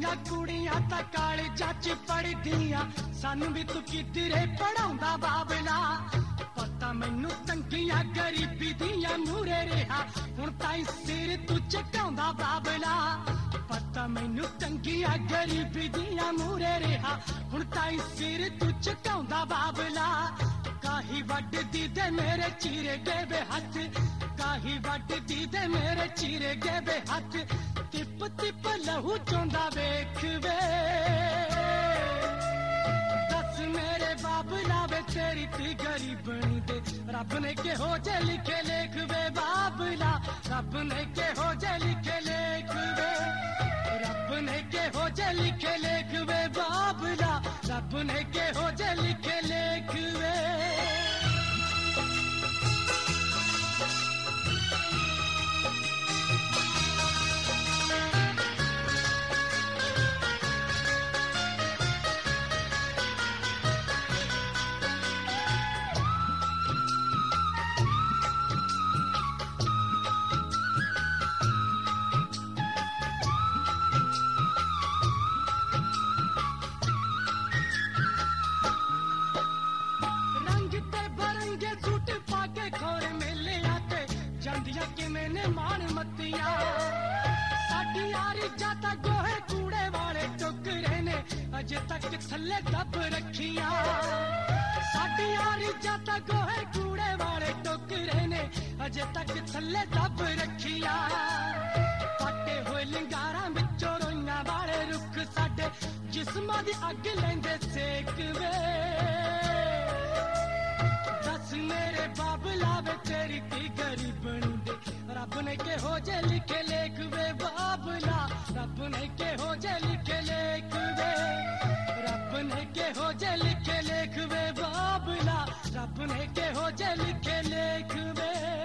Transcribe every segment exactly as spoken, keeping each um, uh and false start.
साडियां कुड़ियां तां कालजां च पढ़दियां सानू भी तू किधरे पढ़ाउंदा बाबला पता मैनू तंगियां गरीबी दियां मूरे रहा हुण ताईं सिर तू झुकाउंदा बाबला पता मैनू तंगियां गरीबी दियां मूरे रहा हुण ताईं सिर तू झुकाउंदा बाबला काही वड्डदी दे मेरे चीरे गेवे हथ काही वड्डदी दे मेरे चीरे गेवे हथ तिप तिप लहू चोंदा वेख वे दस मेरे बाबला वे तेरी ती गरीबनी दे रब ने केहो जे लिखे लेख वे बाबला रब ने केहो जे लिखे लेख वे रब ने केहो जे लिखे लेख वे बाबला रब ने केहो जे लिखे लेख वे अजे तक थल्ले दब रखिया साडी यारी जाता गोहे कूड़े वाले टोकरे ने अजे तक थल्ले दब रखिया पाटे हुए लिंगारा विचों रोइयां वाले रुख साडे जिस्मां दी अग लेंदे सेक वे दस मेरे बाबला वे तेरी ती गरीबनी दे रब ने केहो जे लिखे लेख वे बाबला रब ने केहो जे लिखे लेख वे रब ने केहो जे लिखे लेख वे बाबला रब ने केहो जे लिखे लेख वे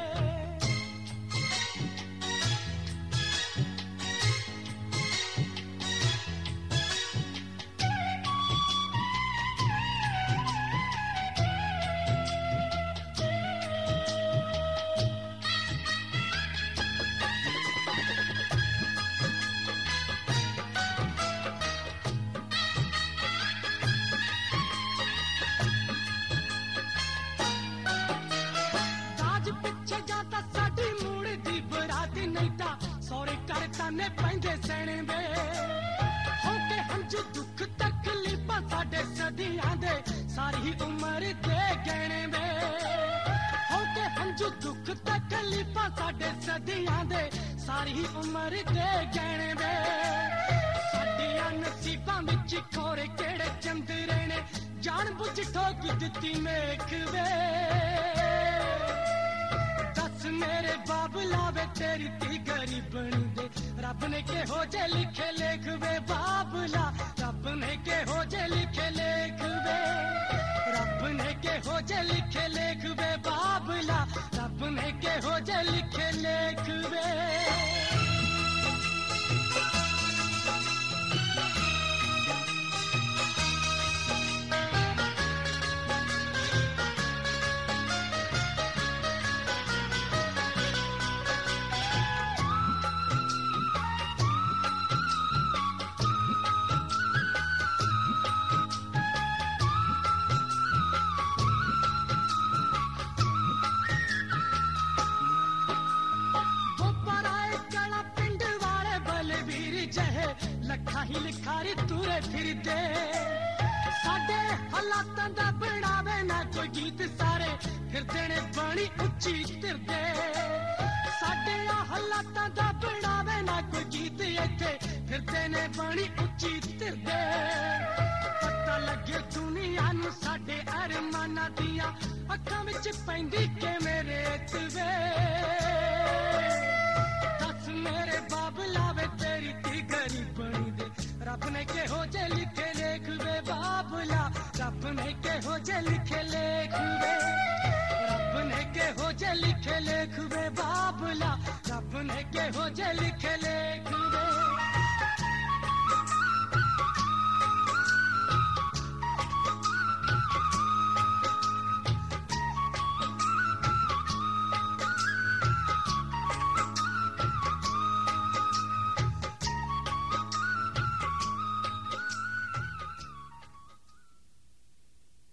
ने पैंदे सैने वे होके हंझू दुख तकलीफां साडे सदियां दे सारी उम्र दे गहने वे होके हंझू दुख तकलीफां साडे सदियां दे सारी उम्र दे गहने वे साडियां नसीबां विच खोरे केड़े चंदरे ने जान बुझ ठोक दित्ती मेख वे दस मेरे बाबला वे तेरी ती गरीबनी दे रब ने केहो जे लिखे लेख वे बाबला रब ने केहो जे लिखे लेख वे रब ने केहो जे लिखे लेख वे बाबला रब ने केहो जे लिखे लेख वे लखा ही लिखारी तुरे फिर दे साडे हालातां दा बनावे ना कोई गीत सारे फिरदे ने बड़ी उच्ची तिरदे साडे हालातां दा बनावे ना कोई गीत इत्थे फिरदे ने बड़ी उच्ची तिरदे पता लगे दुनिया नू साडे अरमानां दियां अखां विच पैंदी के मेरे तवे दस मेरे बाबला वे तेरी ती गरीबनी दे रब ने केहो जे लिखे लेख वे बाबला रब ने केहो जे लिखे लेख वे रब ने केहो जे लिखे लेख वे बाबला रब ने केहो जे लिखे लेख